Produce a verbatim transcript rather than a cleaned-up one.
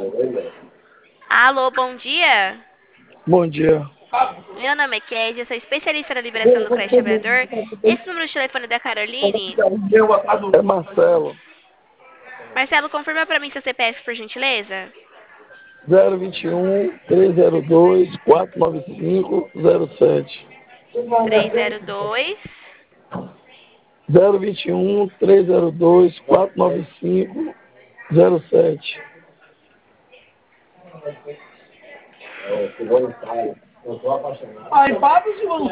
Alô, bom dia. Bom dia. Meu nome é Kézia, eu sou especialista na liberação do crédito trabalhador. Esse número de telefone é da Caroline. É Marcelo. Marcelo, confirma pra mim seu C P F, por gentileza. zero vinte e um, trezentos e dois, quatrocentos e noventa e cinco, zero sete. três zero dois. zero vinte e um, trezentos e dois, quatrocentos e noventa e cinco, zero sete. Ai, Pablo,